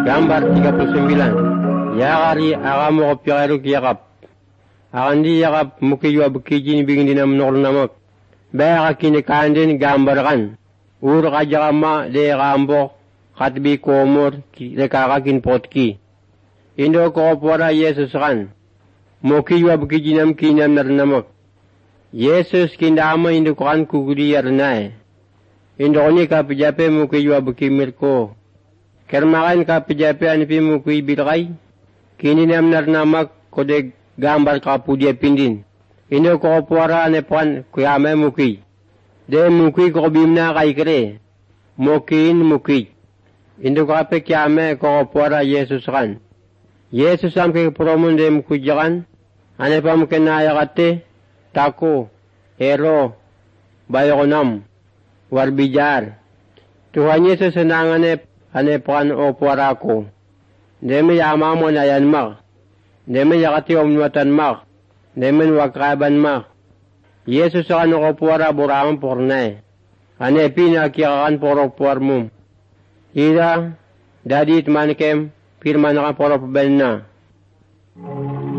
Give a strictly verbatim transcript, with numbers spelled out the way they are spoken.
Gambar tiga puluh sembilan. Yakari agamu kopiaru kiyakap. Agandi yakap muki jua bukijin bingin dinam nol namak. Baya kini kandin gambar kan. Ur kajakama de gambo katbi komor de kakakin potki. Indo ko pora Yesus kan. Muki jua bukijinam kinam nar namak. Yesus kindama indo kan kuguri yarnae. Indo ni kapijape muki jua bukimir ko. Kermakan kapijape anipi muki bilkai. Kini nam nar namak kode gambar kapudia pindin. Indo ko pora anepan kuyame muki. De muki ko bimna kai kere. Mukin muki. Indo kape kiame ko pora Yesus kan. Yesus am ke promun de mukujakan. Anepa mukenaya kate. Tako, hero, bayokonam, warbijar. Tuhan Yesus senangane anepan o pora ko. Demi yamamo na yan mak. Demi yakati omnuatan mak. Demi wakaban mak. Yesus ano ko pora buraman pornay. Ane pinakyakan porok pormum. Ida, dadit manikem, pirman ka porok ben na.